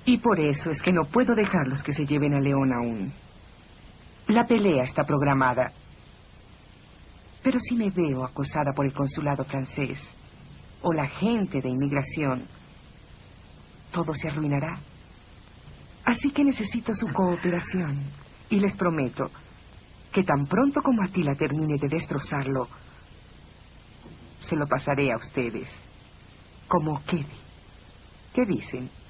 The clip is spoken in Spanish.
Y por eso es que no puedo dejarlos que se lleven a León aún. La pelea está programada. Pero si me veo acosada por el consulado francés o la gente de inmigración, todo se arruinará. Así que necesito su cooperación. Y les prometo que tan pronto como Atila termine de destrozarlo, se lo pasaré a ustedes, como quede. ¿Qué dicen?